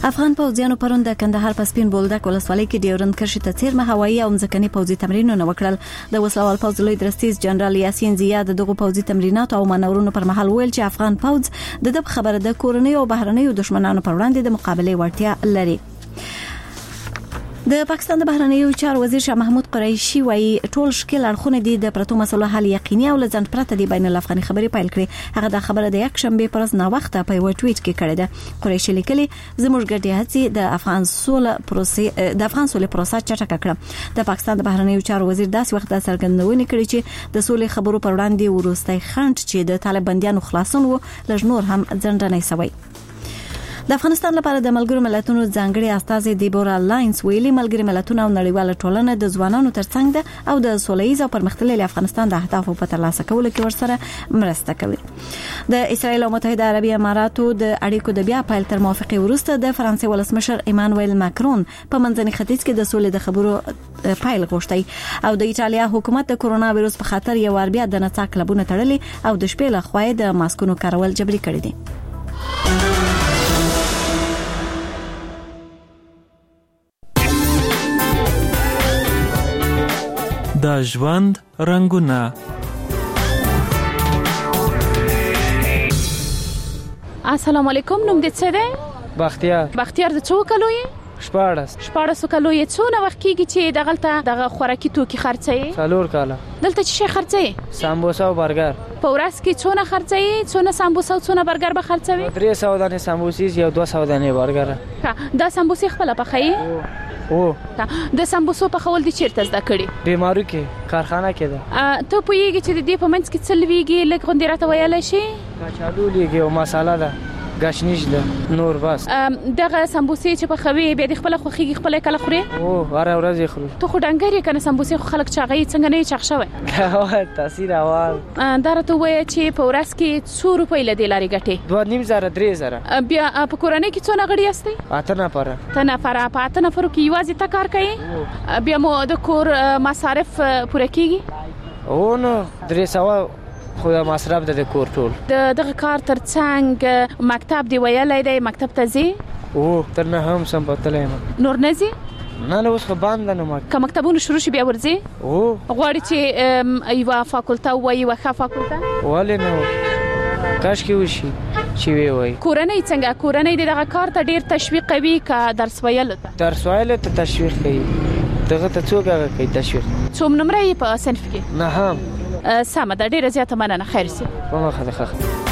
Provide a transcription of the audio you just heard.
افغان پوځیانو پرون د کندهار په سپین بولدک ولسوالۍ کې ډیورند کرښې ته څیرمه هوایي او ځمکني پوځي تمرینونه وکړل. د وسلوال پوځ لوی درستیز جنرال یاسین زیاد دغه پوځي تمرینات او مانورونو پر مهال ویل چې افغان پوځ د خبره د کورنۍ او بهرنیو دشمنانو پر وړاندې د مقابله وړتیا لري. د پاکستان د بهرنیو چارو وزیر شاه محمود قریشي وايي ټول شکل اړخونه دي د پرتو مسلو حل یقیني او لزند پرته دی بین الافغاني خبرې پیل کړې. هغه د خبره د یک شنبه پر ورځ نا وخته په یو ټویټ کې کړې ده. قریشي لیکلي زموږ ګډې هڅې د افغان سولې پروسه چټکه کړه. د پاکستان د بهرنیو چارو وزیر داسې وخت د څرګندونې کړې چې د سولې خبرو پر وړاندې ورستۍ خنډ چې د طالباندیانو خلاصون وو لږ نور هم ځنډنی شوی. د افغانستان لپاره د ملګرو ملتونو ځانګړي استازي دیبورا لاینز ویلي ملګري ملتونه او نړیواله ټولنه د ځوانانو ترڅنګ ده او د سولهییز او پرمختللي افغانستان د اهدافو په ترلاسه کولو کې ورسره مرسته کوي. د اسرایل او متحده عربي اماراتو د اړیکو د بیا پیل تر موافقې وروسته د فرانسې ولسمشر ایمانوئل ماکرون په منځني ختیځ کې د سولې د خبرو پیل غوښتي او د ایټالیا حکومت د کورونا وایروس په خاطر یو ور بیا د نڅا کلبونه تړلي او د شپې له خوا د ماسکونو کارول جبري کړی دي. د ژوند رنگونه. السلام علیکم. نوم دې څه دی؟ بختیار. د څو کلو یې؟ 14 کلو یې. څونه وخت کېږي چې دغه خوراکي توکي خرڅوي؟ 4 کاله. دلته چې شي خرڅوي؟ سامبوسا او برګر. په ورځ کې څونه خرڅوي؟ څونه سامبوسا او څونه برګر به خرڅوي؟ 300 دانې سامبوسې او 200 دانې برګر. دا سامبوسې خپل پخوي؟ د سامبوسو پخول دي چیرته زده کړي؟ بیمارو کې کارخانه کې ده. ته پوهیږي چې د دې په منځ کې څه لویږي؟ لږ غوندې راته ویلی شي؟ کچالو لویږي او مساله ده، گشنیش ده، نور بس. دغه سامبوسې چې پخوي بیا د خپله خوښېږي خپله یې کله خورې؟ هره ورځ یې خورو. ته خو ډنګر یې که نه؟ سامبوسې خو خلک چاغوي، څنګه نه یې چاغ شوی؟ تاثیر اول دا راته ووایه چې په ورځ کې څو روپۍ له دې لارې ګټې؟ 2,500 3,000. بیا په کورنۍ کې څو غړي یاستئ؟ 8 نفره. په 8 نفرو کې یوازې ته کار کوې؟ بیا مو د کور مصارف پوره کېږي؟ نو 300 خو دا مصرف ده د کور ټول. دغه کار ترڅنګ مکتب دی ویلی دی؟ مکتب ته ځې؟ تر نه هم سم پتلی یم. نور نه ځې؟ نه اوس خو بند ده. نو که مکتبونه شروع شي بیا ورځې؟ غواړي چې یوه فاکولته ووایي، یوه ښه فاکولته؟ ولې نه، کاشکې وشي چې وی وایي. کورنۍ څنګه؟ کورنۍ د دغه کار ته ډېر تشویق کوي که درس ویلو ته؟ درس ویلو ته تشویق کوي. دغه ته څوک هغه کوي تشویق؟ څوم نمره یې په صنف کې؟ 9. سمه ده، ډېره زیاته مننه. خیر سي. په مخه ده.